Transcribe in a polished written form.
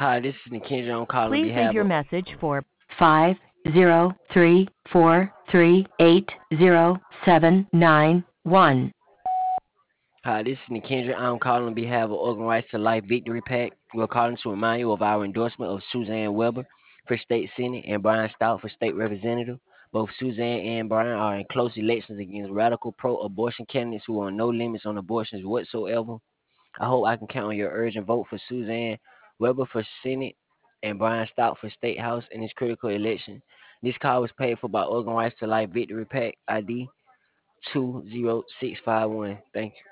Hi, this is Nikendra. I'm calling on Please leave behalf your of. message for 50343807991. Hi, this is Nikendra. I'm calling on behalf of Organ Rights to Life Victory Pack. We're calling to remind you of our endorsement of Suzanne Weber for state senate and Brian Stout for state representative. Both Suzanne and Brian are in close elections against radical pro-abortion candidates who want no limits on abortions whatsoever. I hope I can count on your urgent vote for Suzanne Weber for senate and Brian Stout for state house in this critical election. This call was paid for by Organ Rights to Life Victory Pack ID 20651. Thank you.